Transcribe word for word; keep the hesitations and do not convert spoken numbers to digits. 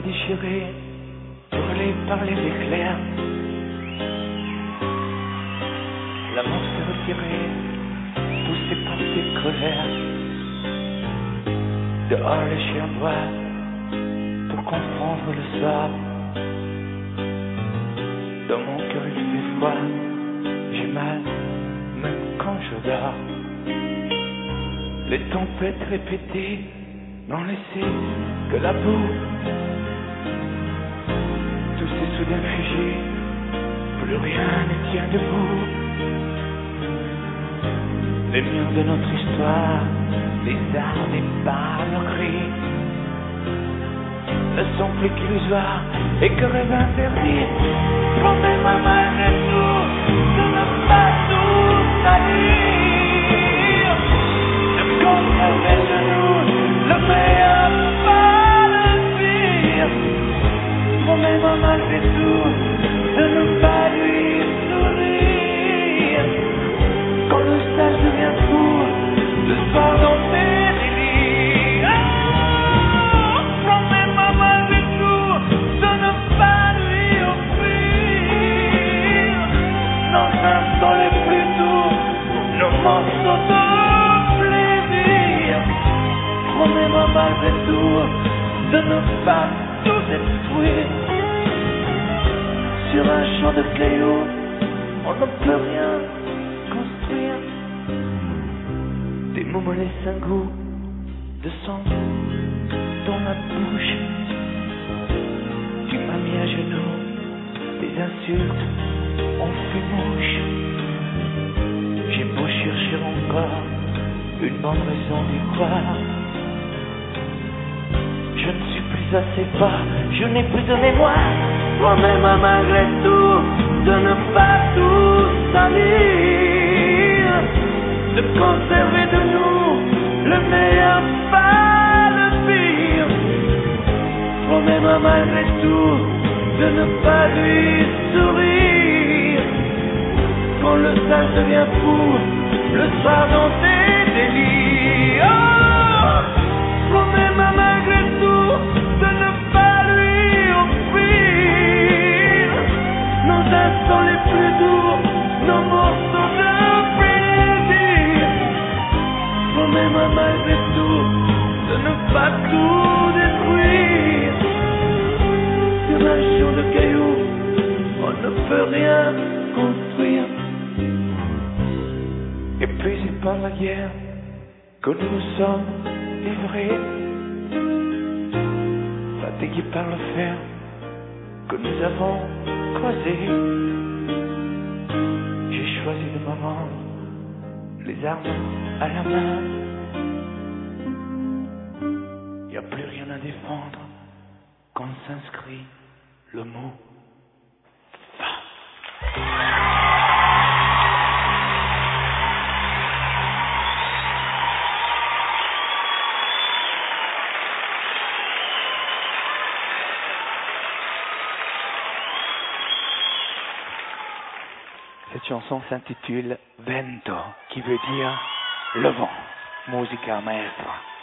déchiré, brûlé par les éclairs. L'amour s'est retiré, poussé par tes colères. Dehors les chiens boivent pour comprendre le soir. Dans mon cœur il fait froid, j'ai mal même quand je dors. Les tempêtes répétées n'ont laissé que la boue. Tout s'est soudain figé, plus rien ne tient debout. Les murs de notre histoire, les arts, les pas, nos cris ne sont plus qu'illusoires et que rêve interdit. Promets-moi malgré tout de ne pas tout salir, de conserver de nous le meilleur, pas le pire. Promets-moi malgré tout de ne pas lui sourire quand le stage devient fou, le soir dans tes délires. Oh, promets-moi malgré tout de ne pas lui offrir nos instants les plus doux, nos morceaux de plaisir. Promets-moi malgré tout de ne pas tout détruire. Sur un champ de cailloux, on ne peut rien construire. Des mots me laissent un goût de sang dans la bouche. Tu m'as mis à genoux, des insultes ont fait mouche. J'ai beau chercher encore une bonne raison d'y croire, je ne suis plus assez fort, je n'ai plus de mémoire. Promets-moi malgré tout de ne pas tout salir, de conserver de nous le meilleur, pas le pire. Promets-moi malgré tout de ne pas lui sourire quand le sage devient fou, le soir dans tes délires. Oh, promets-moi malgré tout de ne pas lui offrir nos instants les plus doux, nos morceaux de plaisir. Promets-moi malgré tout de ne pas tout détruire. Sur un champ de cailloux, on ne peut rien construire. Épuisés par la guerre que nous nous sommes livrés, fatigués par le fer que nous avons creusé, j'ai choisi le moment, les armes à la main. Y a plus rien à défendre quand s'inscrit le mot fin. Cette chanson s'intitule Vento, qui veut dire le vent. Musica maestra.